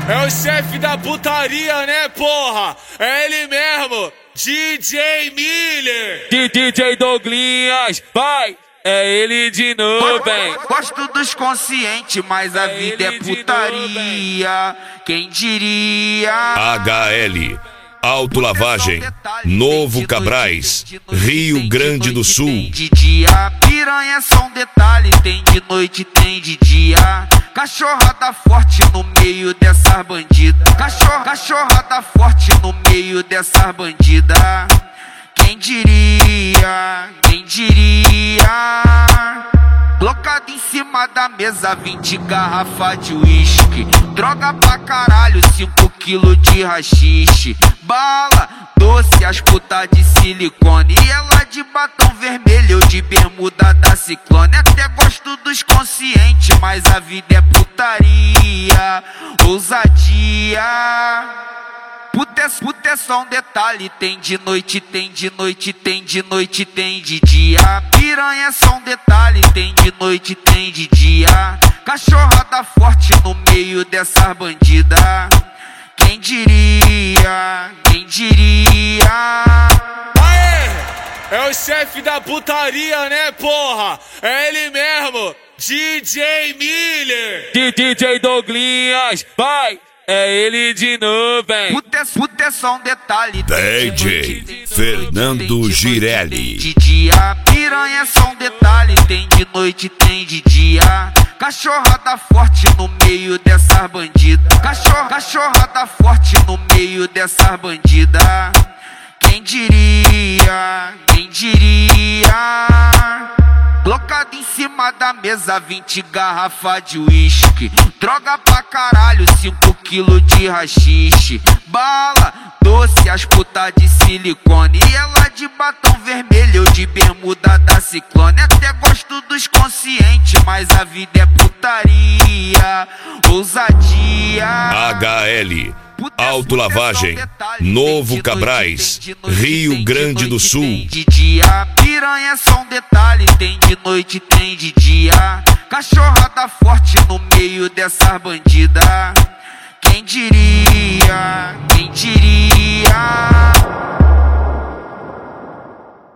É o chefe da putaria, né, porra? É ele mesmo, DJ Miller. DJ Douglinhas, vai! É ele de novo, hein? Gosto dos conscientes, mas a vida é putaria. Quem diria? HL Autolavagem, Novo Cabrais, Rio Grande do Sul. De dia, piranha é só um detalhe, tem de noite, tem de dia. Cachorrada forte no meio dessas bandidas. Cachorrada forte no meio dessas bandidas. Quem diria? Quem diria? Colocado em cima da mesa 20 garrafas de uísque. Droga pra caralho, 5 quilos de rachixe. Bala, doce, as putas de silicone. E ela de batom vermelho, eu de bermuda da Ciclone. Até gosto dos conscientes, mas a vida é putaria. Ousadia. Puta é só um detalhe, tem de noite, tem de noite, tem de noite, tem de dia. Piranha é só um detalhe, tem de noite, tem de dia. Cachorrada forte no meio dessas bandidas. Quem diria? Quem diria? Aê! É o chefe da putaria, né, porra? É ele mesmo, DJ Miller. DJ Douglinhas, vai! É ele de novo, hein? Puta é só um detalhe. DJ Fernando Girelli. De dia, piranha é só um detalhe. Tem de noite, tem de dia. Cachorrada forte no meio dessas bandidas. Cachorrada forte no meio dessas bandidas. Quem diria? Quem diria? Colocado em cima da mesa 20 garrafas de uísque. Droga pra caralho, 5 quilos de rachixe. Bala, doce, as putas de silicone. E ela de batom vermelho, eu de bermuda da Ciclone. Até gosto dos conscientes, mas a vida é putaria. Ousadia. HL Autolavagem, Novo Cabrais, Rio Grande do Sul. De dia, piranha é só um detalhe, tem de noite, tem de dia. Cachorrada forte no meio dessas bandidas. Quem diria? Quem diria?